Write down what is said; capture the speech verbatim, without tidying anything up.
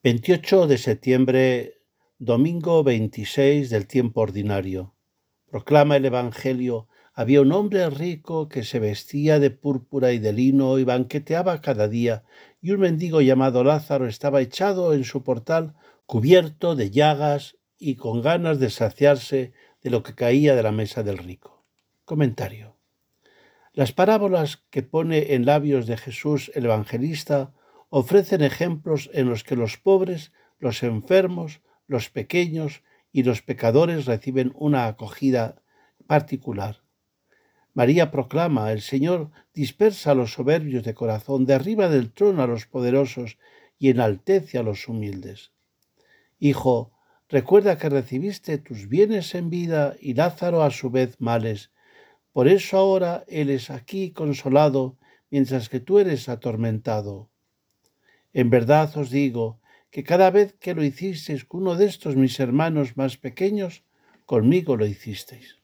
veintiocho de septiembre, domingo veintiséis del tiempo ordinario. Proclama el Evangelio. Había un hombre rico que se vestía de púrpura y de lino y banqueteaba cada día, y un mendigo llamado Lázaro estaba echado en su portal, cubierto de llagas y con ganas de saciarse de lo que caía de la mesa del rico. Comentario. Las parábolas que pone en labios de Jesús el evangelista ofrecen ejemplos en los que los pobres, los enfermos, los pequeños y los pecadores reciben una acogida particular. María proclama: el Señor dispersa a los soberbios de corazón, derriba del trono a los poderosos y enaltece a los humildes. Hijo, recuerda que recibiste tus bienes en vida y Lázaro a su vez males. Por eso ahora él es aquí consolado, mientras que tú eres atormentado. En verdad os digo que cada vez que lo hicisteis con uno de estos mis hermanos más pequeños, conmigo lo hicisteis.